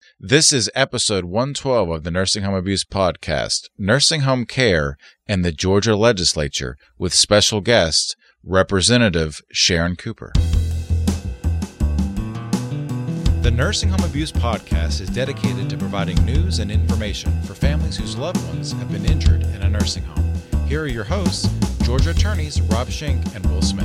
This is episode 112 of the Nursing Home Abuse Podcast, Nursing Home Care and the Georgia Legislature, with special guest, Representative Sharon Cooper. The Nursing Home Abuse Podcast is dedicated to providing news and information for families whose loved ones have been injured in a nursing home. Here are your hosts, Georgia attorneys Rob Schenck and Will Smith.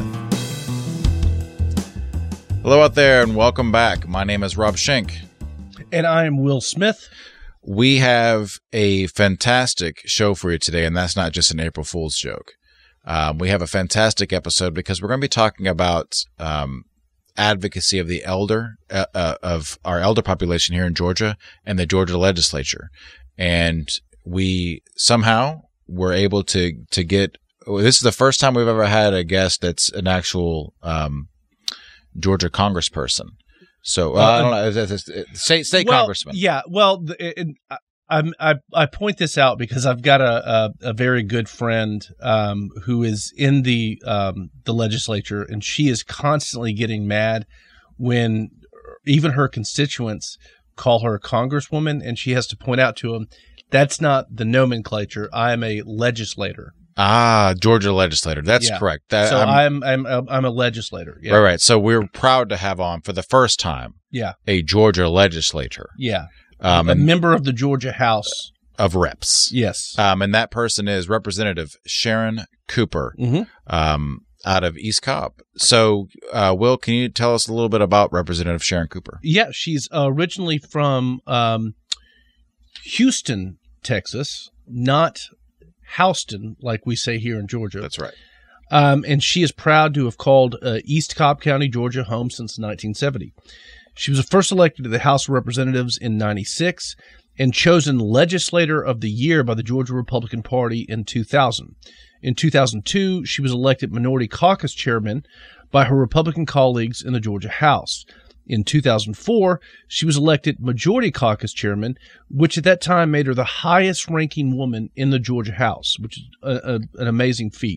Hello out there and welcome back. My name is Rob Schenck. And I am Will Smith. We have a fantastic show for you today, and that's not just an April Fool's joke. We have a fantastic episode because we're going to be talking about advocacy of the of our elder population here in Georgia and the Georgia legislature. And we somehow were able to get, this is the first time we've ever had a guest that's an actual Georgia congressperson. So I don't know, state congressman. Yeah, well, I point this out because I've got a very good friend who is in the legislature, and she is constantly getting mad when even her constituents call her a congresswoman, and she has to point out to them, that's not the nomenclature. I am a legislator. Georgia legislator. That's correct. I'm a legislator. Yeah. Right. So we're proud to have on for the first time. Yeah. A Georgia legislator. Yeah. A member of the Georgia House of Reps. Yes. And that person is Representative Sharon Cooper, out of East Cobb. So, Will, can you tell us a little bit about Representative Sharon Cooper? Yeah, she's originally from Houston, Texas, not Houston, like we say here in Georgia. That's right. And she is proud to have called East Cobb County, Georgia, home since 1970. She was first elected to the House of Representatives in 1996 and chosen Legislator of the Year by the Georgia Republican Party in 2000. In 2002, she was elected Minority Caucus Chairman by her Republican colleagues in the Georgia House. In 2004, she was elected Majority Caucus Chairman, which at that time made her the highest-ranking woman in the Georgia House, which is an amazing feat.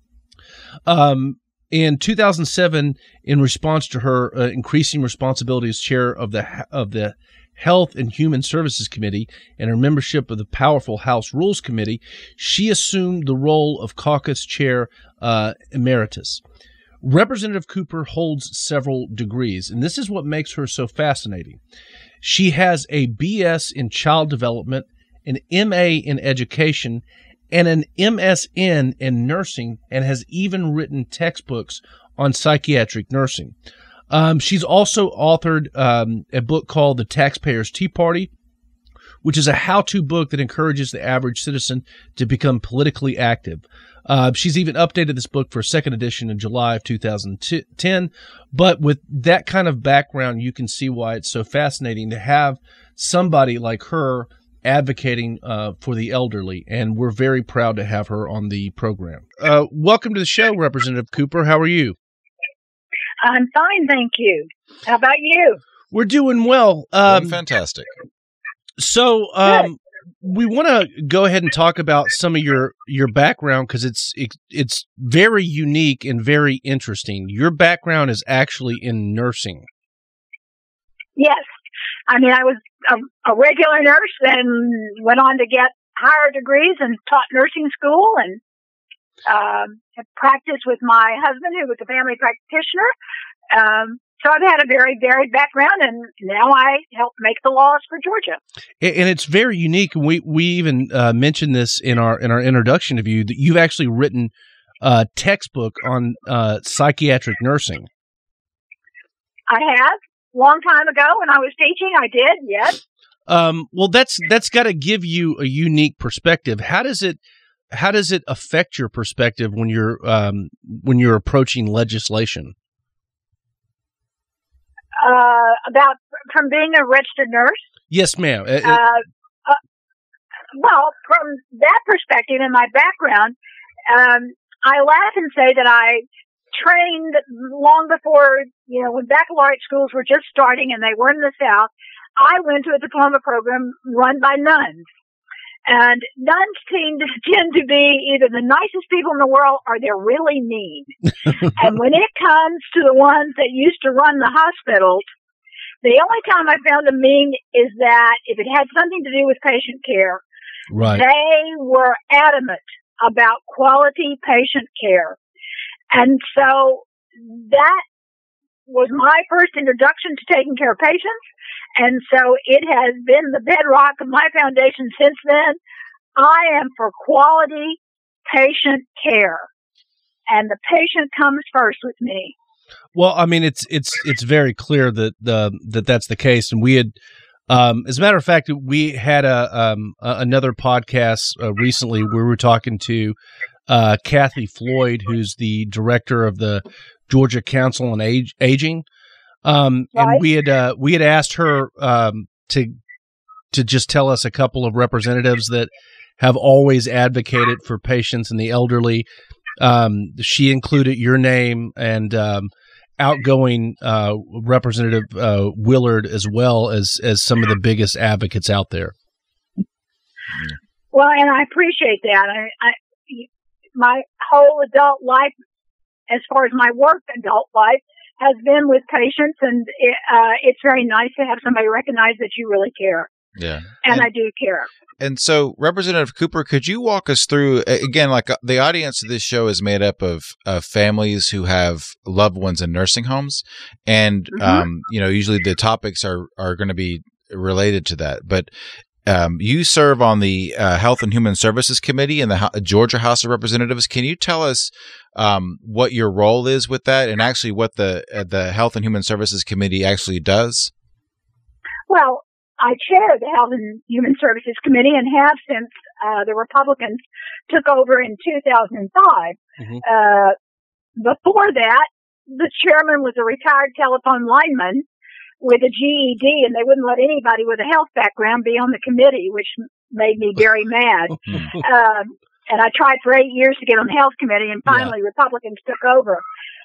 In 2007, in response to her increasing responsibility as chair of the Health and Human Services Committee and her membership of the powerful House Rules Committee, she assumed the role of caucus chair emeritus. Representative Cooper holds several degrees, and this is what makes her so fascinating. She has a BS in child development, an MA in education, and an MSN in nursing, and has even written textbooks on psychiatric nursing. She's also authored a book called The Taxpayer's Tea Party, which is a how-to book that encourages the average citizen to become politically active. She's even updated this book for a second edition in July of 2010. But with that kind of background, you can see why it's so fascinating to have somebody like her advocating for the elderly. And we're very proud to have her on the program. Welcome to the show, Representative Cooper. How are you? I'm fine, thank you. How about you? We're doing well. Fantastic. So, we want to go ahead and talk about some of your background because it's very unique and very interesting. Your background is actually in nursing. Yes. I mean, I was a regular nurse and went on to get higher degrees and taught nursing school and have practiced with my husband, who was a family practitioner. So I've had a very varied background, and now I help make the laws for Georgia. And it's very unique. We even mentioned this in our introduction of you, that you've actually written a textbook on psychiatric nursing. I have. Long time ago when I was teaching, I did, yes. Well, that's got to give you a unique perspective. How does it affect your perspective when you're approaching legislation? About from being a registered nurse? Yes, ma'am. Well, from that perspective and my background, I laugh and say that I trained long before, when baccalaureate schools were just starting and they were in the South. I went to a diploma program run by nuns. And nuns tend to be either the nicest people in the world or they're really mean. And when it comes to the ones that used to run the hospitals, The only time I found them mean is that if it had something to do with patient care, Right. they were adamant about quality patient care. And so that was my first introduction to taking care of patients. And so it has been the bedrock of my foundation since then. I am for quality patient care, and the patient comes first with me. Well, I mean, it's very clear that that's the case, and we had, as a matter of fact, we had another podcast recently where we were talking to Kathy Floyd, who's the director of the Georgia Council on Aging, Right. and we had asked her to just tell us a couple of representatives that have always advocated for patients and the elderly. She included your name and outgoing Representative Willard as well as some of the biggest advocates out there. Well, and I appreciate that. My whole adult life, as far as my work adult life, has been with patients, and it's very nice to have somebody recognize that you really care. Yeah. And I do care. And so, Representative Cooper, could you walk us through, again, like the audience of this show is made up of families who have loved ones in nursing homes. And, usually the topics are going to be related to that. But you serve on the Health and Human Services Committee in the Georgia House of Representatives. Can you tell us what your role is with that, and actually what the Health and Human Services Committee actually does? Well, I chair the Health and Human Services Committee and have since the Republicans took over in 2005. Before that, the chairman was a retired telephone lineman with a GED, and they wouldn't let anybody with a health background be on the committee, which made me very mad. And I tried for 8 years to get on the health committee, and finally Republicans took over.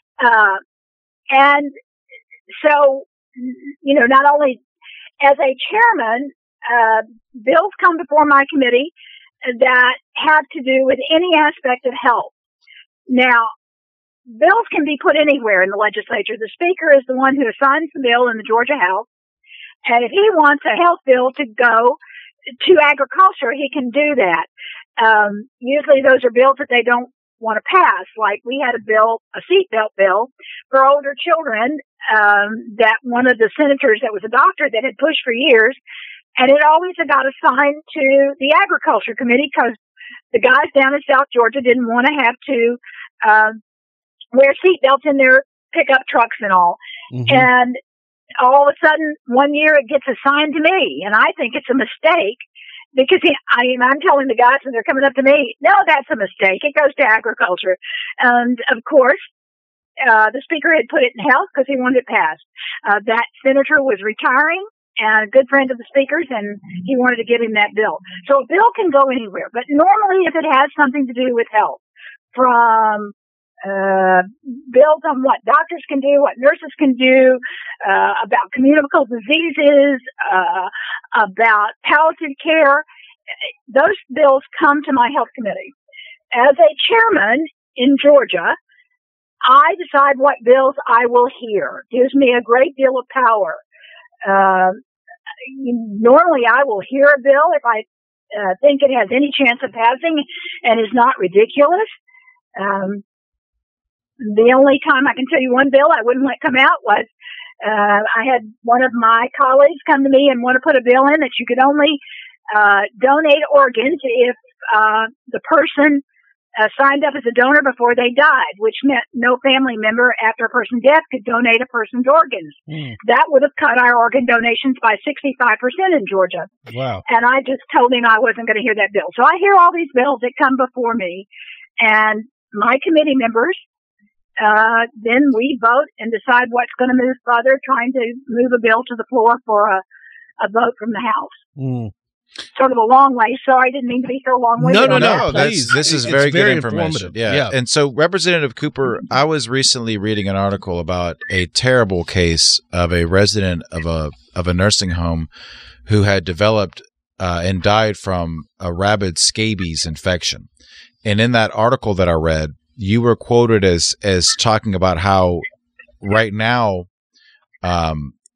And so, not only as a chairman, bills come before my committee that have to do with any aspect of health. Now, bills can be put anywhere in the legislature. The speaker is the one who assigns the bill in the Georgia House. And if he wants a health bill to go to agriculture, he can do that. Usually those are bills that they don't want to pass. Like we had a seatbelt bill for older children, that one of the senators that was a doctor that had pushed for years, and it always got assigned to the agriculture committee because the guys down in South Georgia didn't want to have to wear seatbelts in their pickup trucks and all. And all of a sudden, one year it gets assigned to me, and I think it's a mistake because I'm telling the guys when they're coming up to me, no, that's a mistake. It goes to agriculture. And of course, the speaker had put it in health because he wanted it passed. That senator was retiring and a good friend of the speaker's, and he wanted to give him that bill. So a bill can go anywhere, but normally if it has something to do with health, from bills on what doctors can do, what nurses can do, about communicable diseases, about palliative care, those bills come to my health committee. As a chairman in Georgia, I decide what bills I will hear. It gives me a great deal of power. Normally I will hear a bill if I think it has any chance of passing and is not ridiculous. The only time I can tell you one bill I wouldn't let come out was I had one of my colleagues come to me and want to put a bill in that you could only donate organs if the person signed up as a donor before they died, which meant no family member after a person's death could donate a person's organs. That would have cut our organ donations by 65% in Georgia. Wow. And I just told him I wasn't going to hear that bill. So I hear all these bills that come before me, and my committee members, then we vote and decide what's going to move further, trying to move a bill to the floor for a vote from the House. Sort of a long way. Sorry, I didn't mean to be so long-winded. No. This is very good information. Yeah. And so, Representative Cooper, I was recently reading an article about a terrible case of a resident of a nursing home who had developed and died from a rabid scabies infection. And in that article that I read, you were quoted as talking about how right now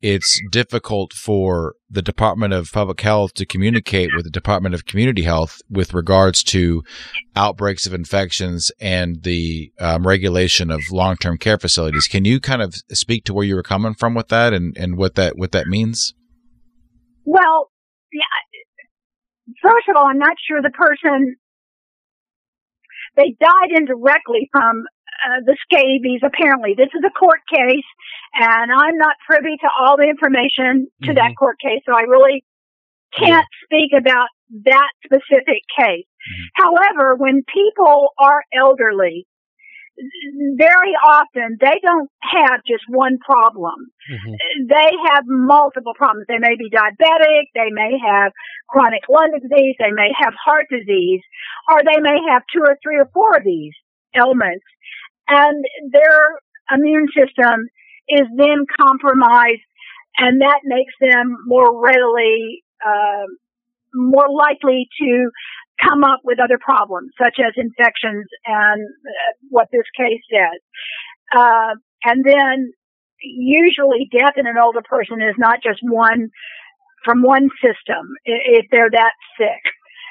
it's difficult for the Department of Public Health to communicate with the Department of Community Health with regards to outbreaks of infections and the regulation of long-term care facilities. Can you kind of speak to where you were coming from with that and what that means? Well, yeah, first of all, I'm not sure the person, they died indirectly from the scabies, apparently. This is a court case, and I'm not privy to all the information to that court case, so I really can't speak about that specific case. However, when people are elderly, very often they don't have just one problem. They have multiple problems. They may be diabetic, they may have chronic lung disease, they may have heart disease, or they may have 2 or 3 or 4 of these ailments. And their immune system is then compromised, and that makes them more readily, more likely to come up with other problems, such as infections and what this case says. And then usually death in an older person is not just one from one system if they're that sick.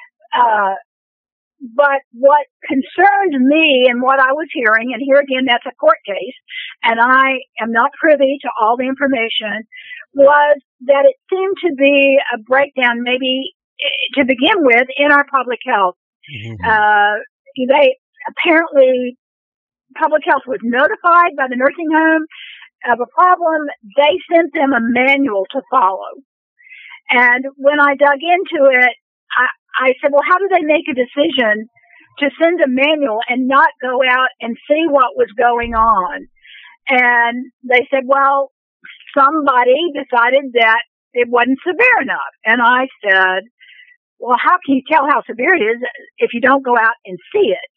But what concerned me and what I was hearing, and here again, that's a court case, and I am not privy to all the information, was that it seemed to be a breakdown, maybe to begin with, in our public health. They apparently, public health was notified by the nursing home of a problem. They sent them a manual to follow. And when I dug into it, I said, well, how do they make a decision to send a manual and not go out and see what was going on? And they said, well, somebody decided that it wasn't severe enough. And I said, well, how can you tell how severe it is if you don't go out and see it?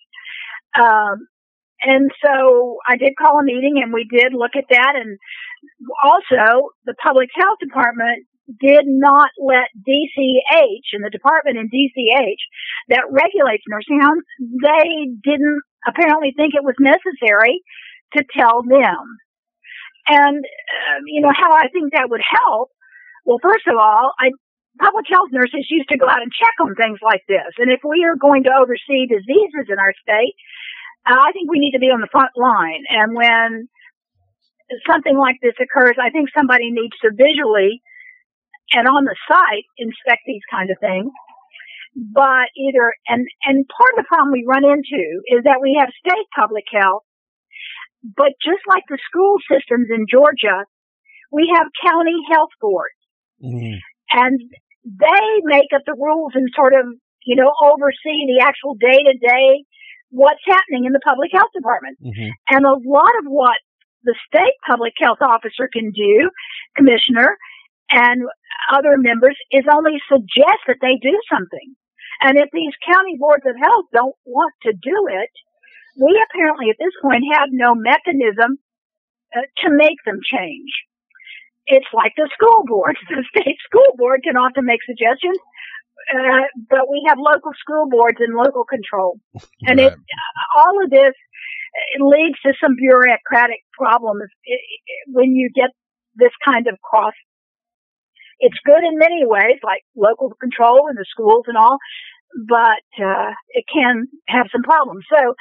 And so I did call a meeting, and we did look at that. And also, the public health department did not let DCH, and the department in DCH that regulates nursing homes, they didn't apparently think it was necessary to tell them. And, how I think that would help. Well, first of all, public health nurses used to go out and check on things like this. And if we are going to oversee diseases in our state, I think we need to be on the front line. And when something like this occurs, I think somebody needs to visually and on the site inspect these kind of things. But and part of the problem we run into is that we have state public health, but just like the school systems in Georgia, we have county health boards. And they make up the rules and sort of, oversee the actual day-to-day what's happening in the public health department. And a lot of what the state public health officer can do, commissioner, and other members, is only suggest that they do something. And if these county boards of health don't want to do it, we apparently at this point have no mechanism to make them change. It's like the school board. The state school board can often make suggestions, but we have local school boards and local control. And all of this leads to some bureaucratic problems when you get this kind of cross. It's good in many ways, like local control in the schools and all, but it can have some problems. So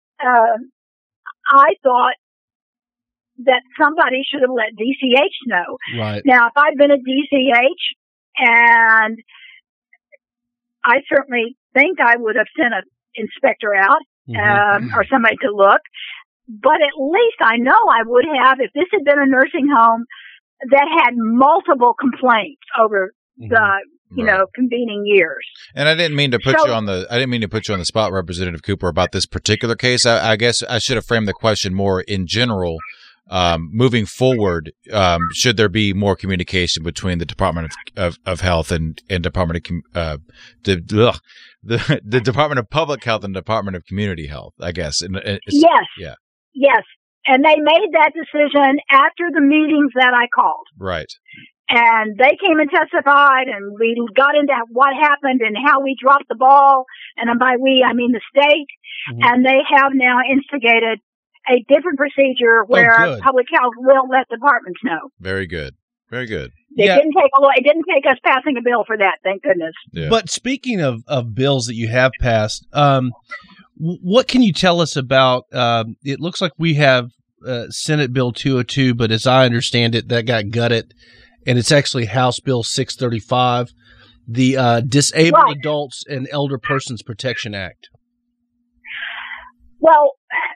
I thought that somebody should have let DCH know. Right. Now, if I'd been at DCH, and I certainly think I would have sent an inspector out or somebody to look, but at least I know I would have if this had been a nursing home that had multiple complaints over the convening years. And I didn't mean to put you on the spot, Representative Cooper, about this particular case. I guess I should have framed the question more in general. Moving forward, should there be more communication between the Department of Health and Department of the Department of Public Health and Department of Community Health? I guess. Yes. And they made that decision after the meetings that I called. Right. And they came and testified, and we got into what happened and how we dropped the ball. And by we, I mean the state. And they have now instigated a different procedure where public health will let departments know. Very good. Very good. It didn't take us passing a bill for that, thank goodness. Yeah. But speaking of bills that you have passed, what can you tell us about? It looks like we have Senate Bill 202, but as I understand it, that got gutted, and it's actually House Bill 635, the Disabled Adults and Elder Persons Protection Act. Well,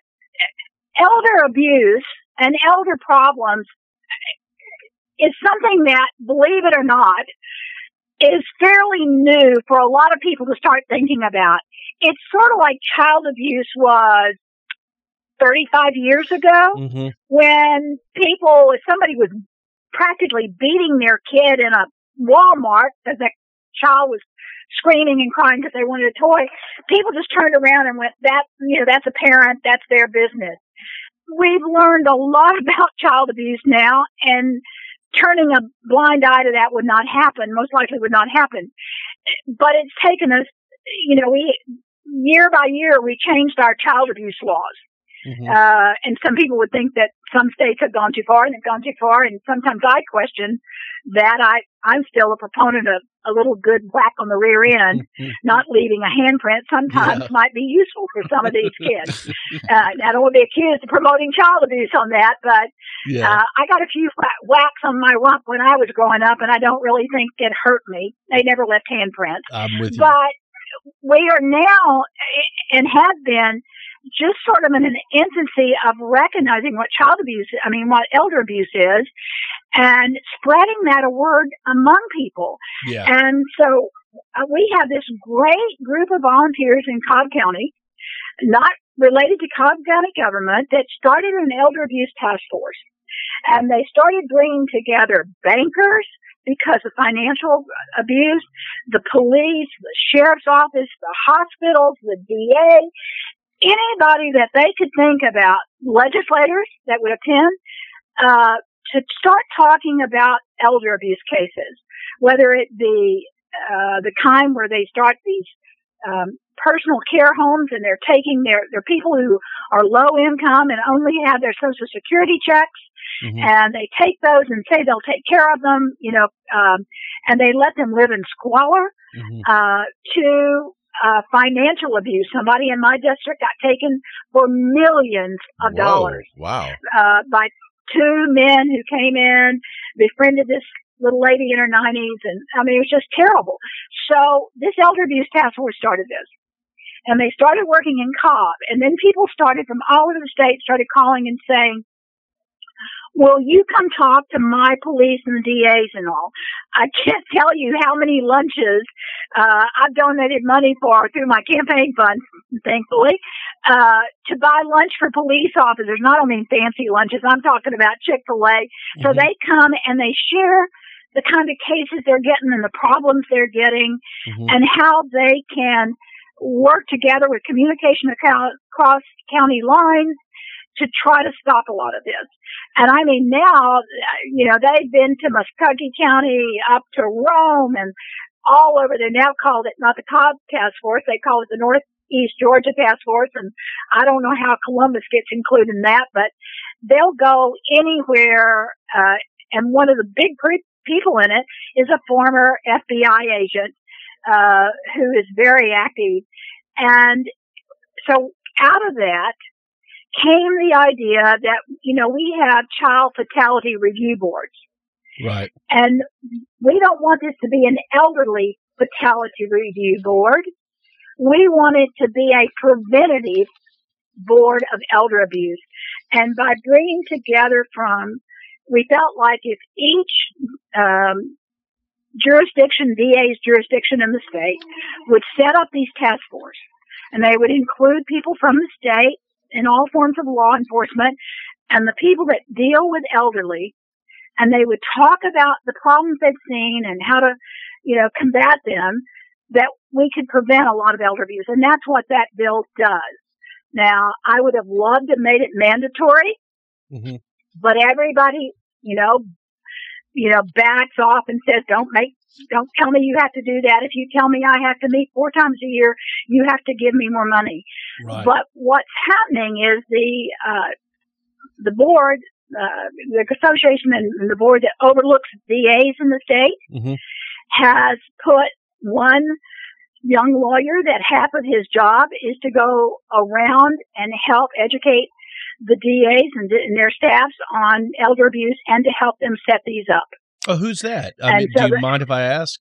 elder abuse and elder problems is something that, believe it or not, is fairly new for a lot of people to start thinking about. It's sort of like child abuse was 35 years ago, when if somebody was practically beating their kid in a Walmart because that child was screaming and crying because they wanted a toy, people just turned around and went, that's a parent, that's their business. We've learned a lot about child abuse now, and turning a blind eye to that would not happen, most likely would not happen. But it's taken us, year by year, we changed our child abuse laws. And some people would think that some states have gone too far and they've gone too far. And sometimes I question that. I'm still a proponent of a little good whack on the rear end, not leaving a handprint sometimes might be useful for some of these kids. I don't want to be accused of promoting child abuse on that, but I got a few whacks on my rump when I was growing up, and I don't really think it hurt me. They never left handprints. I'm with you. But we are now, and have been, just sort of in an infancy of recognizing what what elder abuse is, and spreading that word among people. Yeah. And so we have this great group of volunteers in Cobb County, not related to Cobb County government, that started an elder abuse task force. And they started bringing together bankers because of financial abuse, the police, the sheriff's office, the hospitals, the DA, anybody that they could think about, legislators that would attend, to start talking about elder abuse cases, whether it be the kind where they start these personal care homes and they're taking their people who are low income and only have their Social Security checks, and they take those and say they'll take care of them, and they let them live in squalor, to financial abuse. Somebody in my district got taken for millions of dollars. Wow. By two men who came in, befriended this little lady in her 90s. And it was just terrible. So this elder abuse task force started this. And they started working in Cobb. And then people started from all over the state, started calling and saying, will you come talk to my police and DAs and all? I can't tell you how many lunches I've donated money for through my campaign funds, thankfully, to buy lunch for police officers. Not only fancy lunches, I'm talking about Chick-fil-A. So they come and they share the kind of cases they're getting and the problems they're getting, and how they can work together with communication across county lines to try to stop a lot of this. And now, they've been to Muscogee County, up to Rome, and all over. They now called it not the Cobb Task Force, they call it the Northeast Georgia Task Force, and I don't know how Columbus gets included in that, but they'll go anywhere, and one of the big people in it is a former FBI agent, who is very active. And so out of that came the idea that, we have child fatality review boards. Right. And we don't want this to be an elderly fatality review board. We want it to be a preventative board of elder abuse. And by bringing together we felt like if each jurisdiction, DA's jurisdiction in the state, would set up these task force, and they would include people from the state in all forms of law enforcement and the people that deal with elderly, and they would talk about the problems they've seen and how to, combat them, that we could prevent a lot of elder abuse. And that's what that bill does. Now, I would have loved to have made it mandatory, but everybody, backs off and says, don't tell me you have to do that. If you tell me I have to meet 4 times a year, you have to give me more money. Right. But what's happening is the board, the association and the board that overlooks DAs in the state Mm-hmm. has put one young lawyer that half of his job is to go around and help educate the DAs and their staffs on elder abuse and to help them set these up. Oh, who's that? And do you mind if I ask?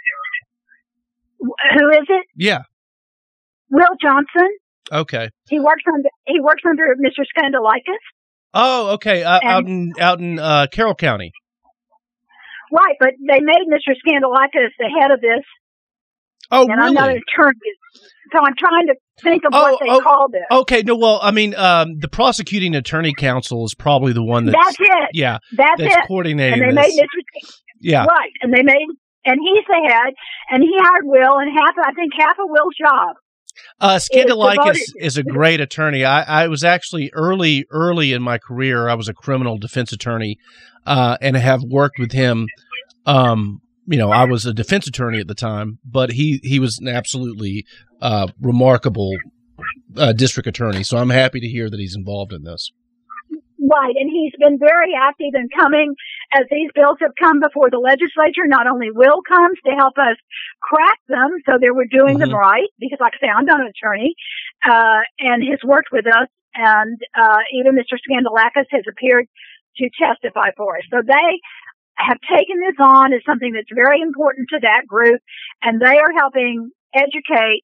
Who is it? Yeah. Will Johnson. Okay. He works under Mr. Skandalakis. Oh, okay. Out in Carroll County. Right, but they made Mr. Skandalakis the head of this. Oh, and really? I'm not an attorney, so I'm trying to think of what they call this. Okay, no, well, I mean, the prosecuting attorney council is probably the one that's it. Yeah, that's it. Coordinating and they this. made Mr. Yeah, right, and he's the head, and he hired Will, and half of Will's job. Skandalakis is a great attorney. I was actually early in my career, I was a criminal defense attorney, and have worked with him. I was a defense attorney at the time, but he was an absolutely remarkable district attorney. So I'm happy to hear that he's involved in this. Right, and he's been very active in coming as these bills have come before the legislature. Not only Will comes to help us crack them so that we're doing them right, because like I say, I'm not an attorney, and has worked with us, and even Mr. Skandalakis has appeared to testify for us. So they have taken this on as something that's very important to that group, and they are helping educate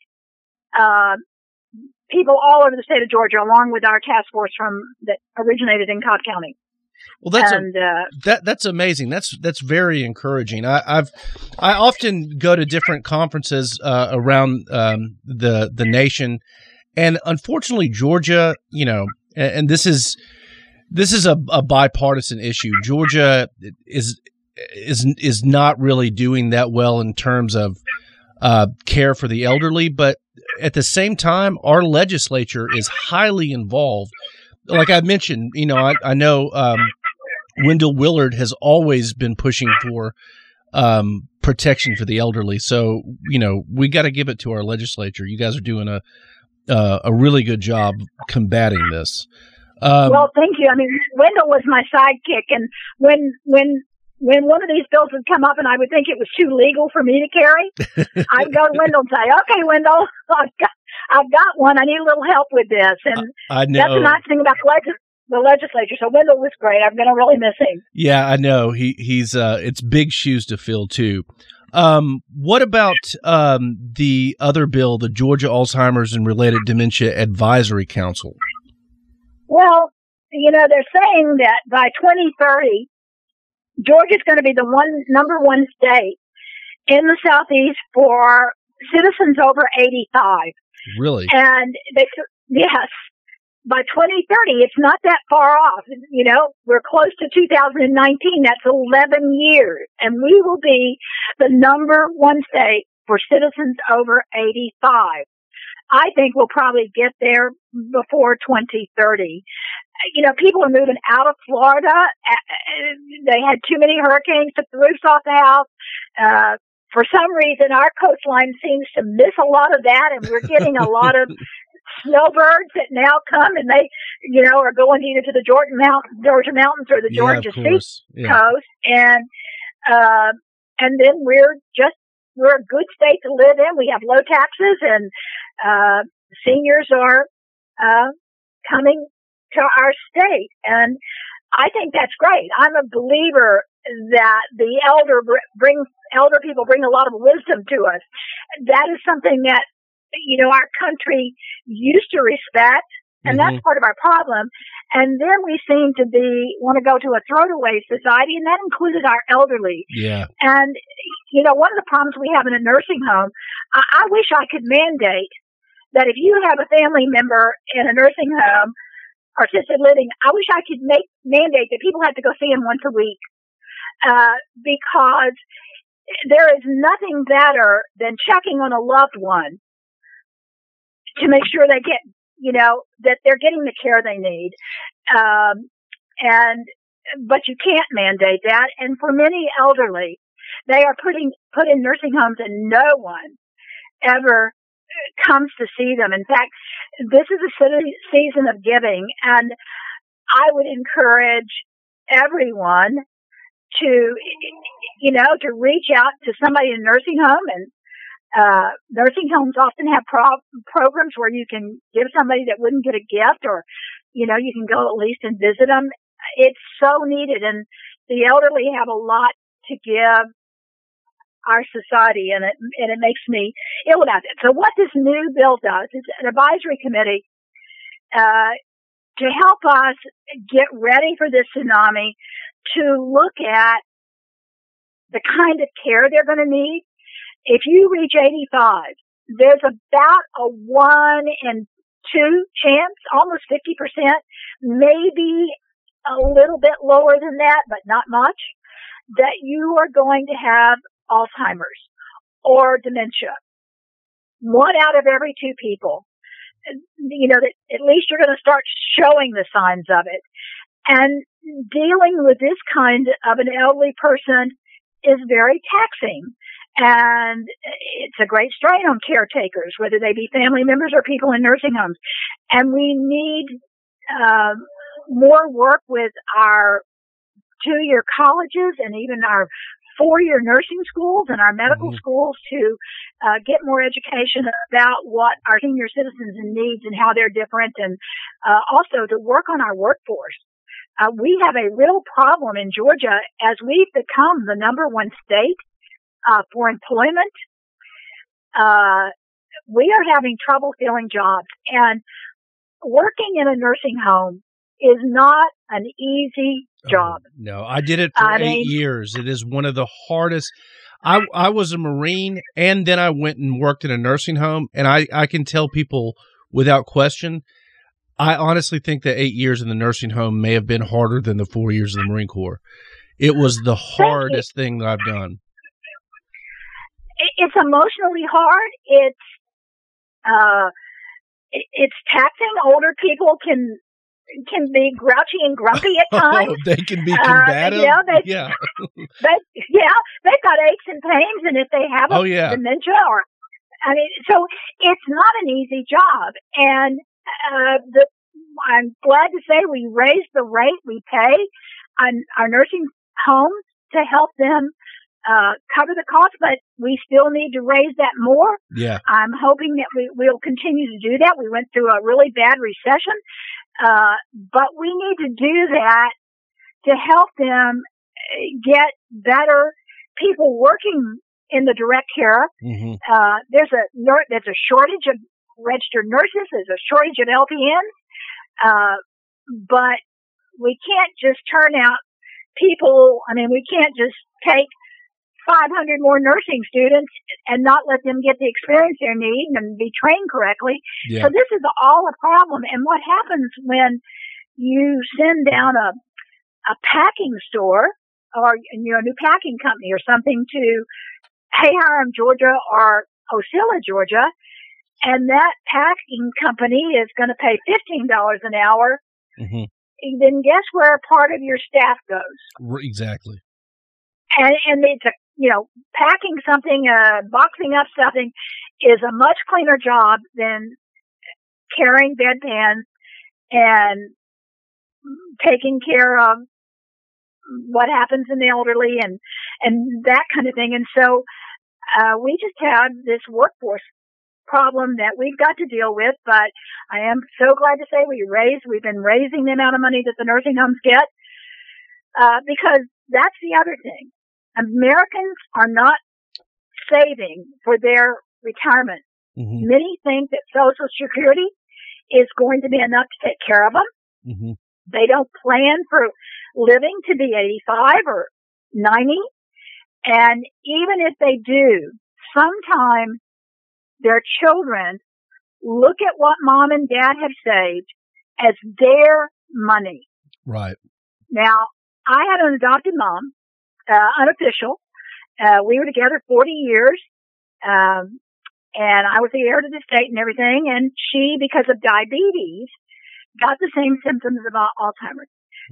people all over the state of Georgia, along with our task force that originated in Cobb County. Well, that's amazing. That's very encouraging. I often go to different conferences around the nation, and unfortunately, Georgia, and this is a bipartisan issue. Georgia is not really doing that well in terms of care for the elderly, but at the same time, our legislature is highly involved. Like I mentioned, I know Wendell Willard has always been pushing for protection for the elderly. So, we got to give it to our legislature. You guys are doing a really good job combating this. Well, thank you. I mean, Wendell was my sidekick, and when one of these bills would come up and I would think it was too legal for me to carry, I'd go to Wendell and say, "Okay, Wendell, I've got one. I need a little help with this." And I know. That's the nice thing about the legislature. So Wendell was great. I'm going to really miss him. Yeah, I know. He's it's big shoes to fill too. What about the other bill, the Georgia Alzheimer's and Related Dementia Advisory Council? Well, they're saying that by 2030, Georgia's going to be the number one state in the Southeast for citizens over 85. Really? And yes, by 2030, it's not that far off. We're close to 2019. That's 11 years. And we will be the number one state for citizens over 85. I think we'll probably get there before 2030. People are moving out of Florida. They had too many hurricanes, took the roofs off the house. For some reason, our coastline seems to miss a lot of that, and we're getting a lot of snowbirds that now come, and they, are going either to the Georgia mountains or the Georgia coast, and then we're a good state to live in. We have low taxes, and seniors are coming to our state, and I think that's great. I'm a believer that the elder people bring a lot of wisdom to us. That is something that our country used to respect, and that's part of our problem. And then we seem to want to go to a throw-away society, and that included our elderly. Yeah. And one of the problems we have in a nursing home, I wish I could mandate that if you have a family member in a nursing home or assisted living, I wish I could mandate that people have to go see him once a week, because there is nothing better than checking on a loved one to make sure they get, that they're getting the care they need. But you can't mandate that. And for many elderly, they are put in nursing homes and no one ever comes to see them. In fact, this is a season of giving, and I would encourage everyone to, to reach out to somebody in a nursing home. And nursing homes often have programs where you can give somebody that wouldn't get a gift, or, you can go at least and visit them. It's so needed. And the elderly have a lot to give our society, and it makes me ill about it. So what this new bill does is an advisory committee to help us get ready for this tsunami, to look at the kind of care they're going to need. If you reach 85, there's about a 1 in 2 chance, almost 50%, maybe a little bit lower than that, but not much, that you are going to have Alzheimer's or dementia. 1 out of every 2 people. That at least you're going to start showing the signs of it. And dealing with this kind of an elderly person is very taxing. And it's a great strain on caretakers, whether they be family members or people in nursing homes. And we need more work with our 2-year colleges and even our 4-year nursing schools and our medical schools to get more education about what our senior citizens needs and how they're different, and also to work on our workforce. We have a real problem in Georgia as we've become the number 1 state for employment. We are having trouble filling jobs, and working in a nursing home is not an easy job. No, I did it for 8 years. It is one of the hardest. I was a Marine, and then I went and worked in a nursing home, and I can tell people without question, I honestly think that 8 years in the nursing home may have been harder than the 4 years in the Marine Corps. It was the hardest thing that I've done. It's emotionally hard. It's taxing. Older people can be grouchy and grumpy at times. Oh, they can be combative. They've got aches and pains, and if they have dementia so it's not an easy job. And I'm glad to say we raised the rate we pay on our nursing homes to help them cover the cost, but we still need to raise that more. Yeah. I'm hoping that we'll continue to do that. We went through a really bad recession. But we need to do that to help them get better people working in the direct care. There's a shortage of registered nurses. There's a shortage of LPNs. But we can't just turn out people. We can't just take 500 more nursing students and not let them get the experience they need and be trained correctly. Yeah. So this is all a problem. And what happens when you send down a packing store or a new packing company or something to Hiram, Georgia or Ocilla, Georgia, and that packing company is going to pay $15 an hour, then guess where part of your staff goes? Exactly. And it's packing something, boxing up something is a much cleaner job than carrying bedpans and taking care of what happens in the elderly and that kind of thing. And so, we just have this workforce problem that we've got to deal with, but I am so glad to say we've been raising the amount of money that the nursing homes get, because that's the other thing. Americans are not saving for their retirement. Many think that Social Security is going to be enough to take care of them. They don't plan for living to be 85 or 90. And even if they do, sometime their children look at what mom and dad have saved as their money. Right. Now, I had an adopted mom. Unofficial. We were together 40 years, and I was the heir to the estate and everything, and she, because of diabetes, got the same symptoms of Alzheimer's.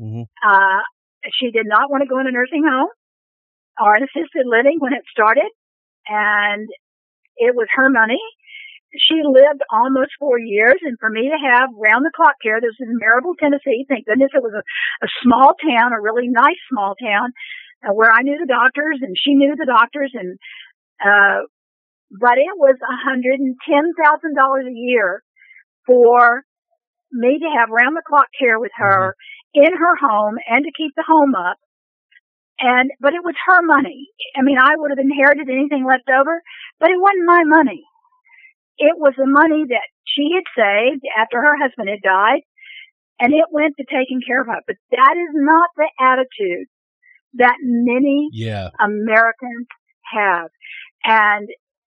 She did not want to go in a nursing home or an assisted living when it started, and it was her money. she lived almost 4 years, and for me to have round-the-clock care, this was in Maryville, Tennessee. Thank goodness it was a small town, a really nice small town, where I knew the doctors and she knew the doctors, and but it was $110,000 a year for me to have round-the-clock care with her in her home and to keep the home up. But it was her money. I mean, I would have inherited anything left over, but it wasn't my money. It was the money that she had saved after her husband had died, and it went to taking care of her. But that is not the attitude that many Americans have. And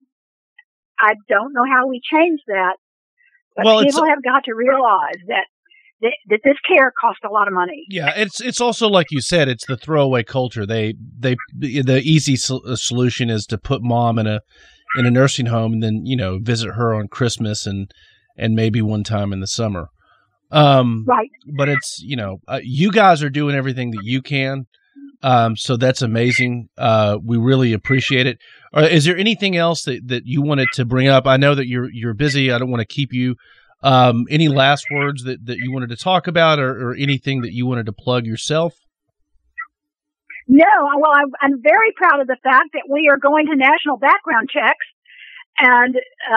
I don't know how we change that, but people have got to realize that this care costs a lot of money. Yeah, it's also like you said, it's the throwaway culture. The easy solution is to put mom in a nursing home and then visit her on Christmas and maybe one time in the summer. Right. But it's you guys are doing everything that you can, so that's amazing. We really appreciate it. Is there anything else that you wanted to bring up? I know that you're busy. I don't want to keep you. Any last words that you wanted to talk about, or anything that you wanted to plug yourself? No, well, I'm very proud of the fact that we are going to national background checks, and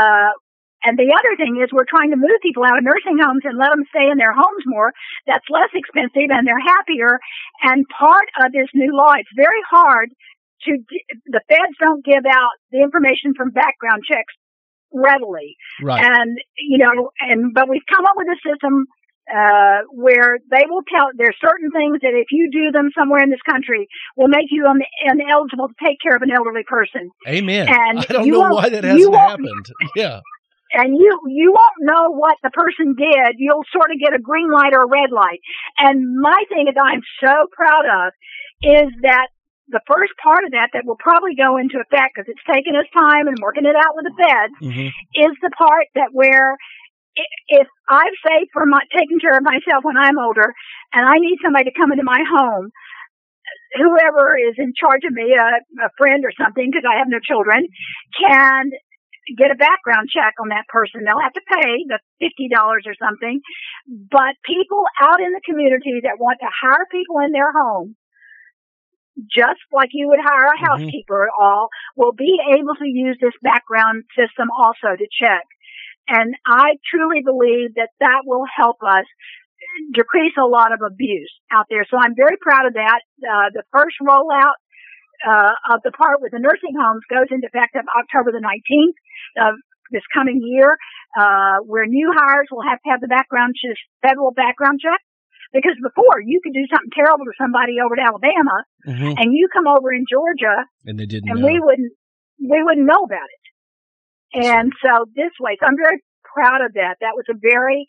the other thing is we're trying to move people out of nursing homes and let them stay in their homes more. That's less expensive, and they're happier. And part of this new law, it's very hard the feds don't give out the information from background checks readily. Right. And, but we've come up with a system where they will tell, there's certain things that if you do them somewhere in this country will make you ineligible to take care of an elderly person. Amen. And I don't know why that hasn't happened. Yeah. And you won't know what the person did. You'll sort of get a green light or a red light. And my thing that I'm so proud of is that the first part of that will probably go into effect, because it's taken us time and working it out with the feds, is the part that where if I've saved for taking care of myself when I'm older and I need somebody to come into my home, whoever is in charge of me, a friend or something, because I have no children, can get a background check on that person. They'll have to pay the $50 or something. But people out in the community that want to hire people in their home, just like you would hire a housekeeper at all, will be able to use this background system also to check. And I truly believe that will help us decrease a lot of abuse out there. So I'm very proud of that. The first rollout of the part with the nursing homes goes into effect on October the 19th of this coming year, where new hires will have to have the federal background check. Because before, you could do something terrible to somebody over to Alabama, and you come over in Georgia, and they didn't, and know. we wouldn't know about it. And so this way, so I'm very proud of that. That was a very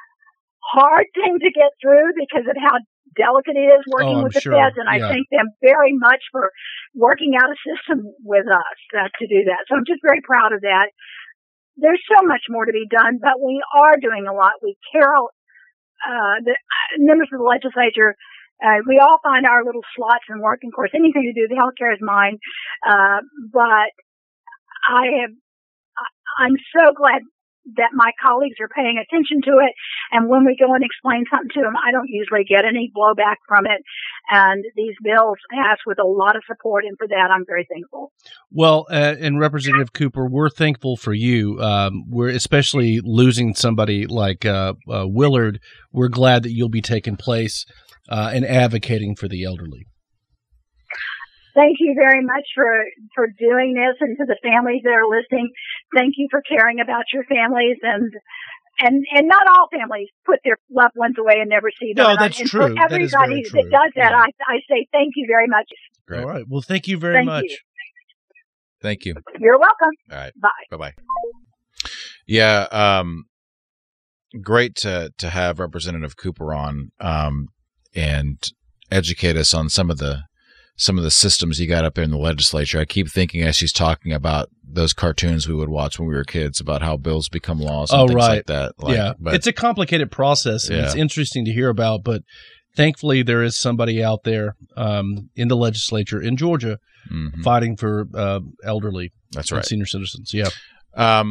hard thing to get through because of how delicate it is working with the feds, and I thank them very much for working out a system with us to do that. So I'm just very proud of that. There's so much more to be done, but we are doing a lot. We care. The members of the legislature, we all find our little slots and work. And of course, anything to do with healthcare is mine. But I'm so glad that my colleagues are paying attention to it. And when we go and explain something to them, I don't usually get any blowback from it. And these bills pass with a lot of support. And for that, I'm very thankful. Well, and Representative Cooper, we're thankful for you. We're especially losing somebody like Willard. We're glad that you'll be taking place and advocating for the elderly. Thank you very much for doing this, and to the families that are listening. Thank you for caring about your families, and not all families put their loved ones away and never see them. No, that's true. For everybody that does that, I say thank you very much. Great. All right. Well, thank you very much. Thank you. You're welcome. All right. Bye. Bye-bye. Yeah. Great to have Representative Cooper on and educate us on some of the systems you got up there in the legislature. I keep thinking as she's talking about those cartoons we would watch when we were kids about how bills become laws and things like that. But it's a complicated process, and it's interesting to hear about, but thankfully there is somebody out there in the legislature in Georgia fighting for elderly That's right. senior citizens. Yeah.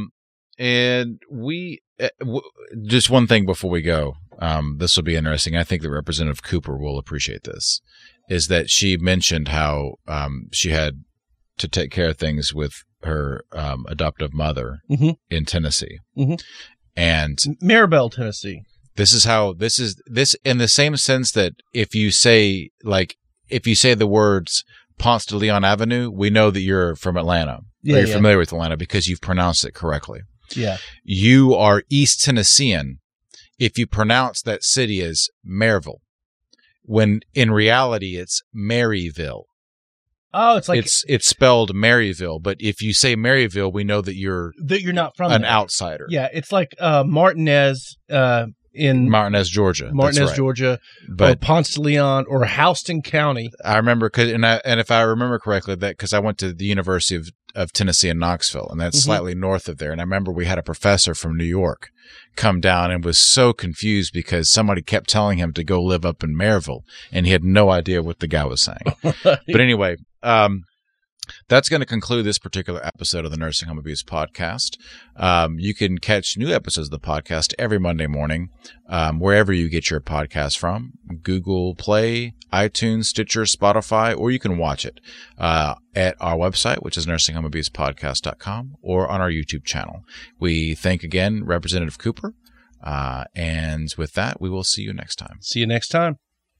And just one thing before we go, this will be interesting. I think that Representative Cooper will appreciate this, is that she mentioned how she had to take care of things with her adoptive mother in Tennessee. And Maribel, Tennessee. This is how this in the same sense that if you say the words Ponce de Leon Avenue, we know that you're from Atlanta. Yeah, or you're familiar with Atlanta because you've pronounced it correctly. Yeah. You are East Tennessean if you pronounce that city as Maryville, when in reality it's Maryville. Oh, it's like it's spelled Maryville, but if you say Maryville, we know that you're not from an there. outsider. Yeah, it's like Martinez in Martinez, Georgia. That's right. Georgia, but or Ponce de Leon, or Houston County. I remember, and if I remember correctly, that because I went to the University of Tennessee in Knoxville, and that's slightly north of there. And I remember we had a professor from New York come down and was so confused because somebody kept telling him to go live up in Maryville, and he had no idea what the guy was saying. But anyway, that's going to conclude this particular episode of the Nursing Home Abuse Podcast. You can catch new episodes of the podcast every Monday morning, wherever you get your podcast from, Google Play, iTunes, Stitcher, Spotify, or you can watch it at our website, which is nursinghomeabusepodcast.com, or on our YouTube channel. We thank again Representative Cooper, and with that, we will see you next time. See you next time.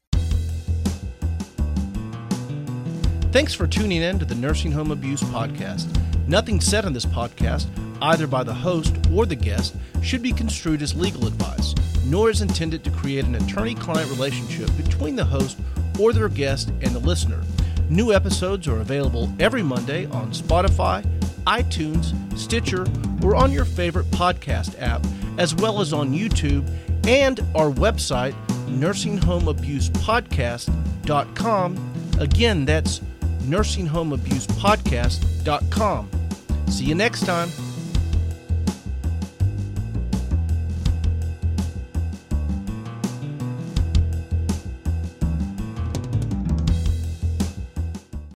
Thanks for tuning in to the Nursing Home Abuse Podcast. Nothing said on this podcast, either by the host or the guest, should be construed as legal advice, nor is intended to create an attorney-client relationship between the host or their guest and the listener. New episodes are available every Monday on Spotify, iTunes, Stitcher, or on your favorite podcast app, as well as on YouTube and our website, nursinghomeabusepodcast.com. Again, that's nursinghomeabusepodcast.com. See you next time.